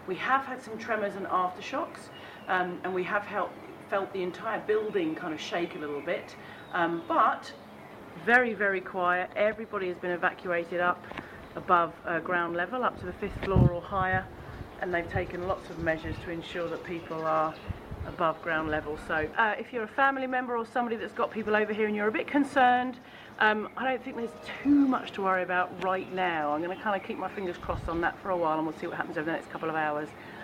We have had some tremors and aftershocks, and we have felt the entire building kind of shake a little bit, but very, very quiet. Everybody has been evacuated up above ground level, up to the 5th floor or higher, and they've taken lots of measures to ensure that people are above ground level. So if you're a family member or somebody that's got people over here and you're a bit concerned, I don't think there's too much to worry about right now. I'm going to kind of keep my fingers crossed on that for a while, and we'll see what happens over the next couple of hours.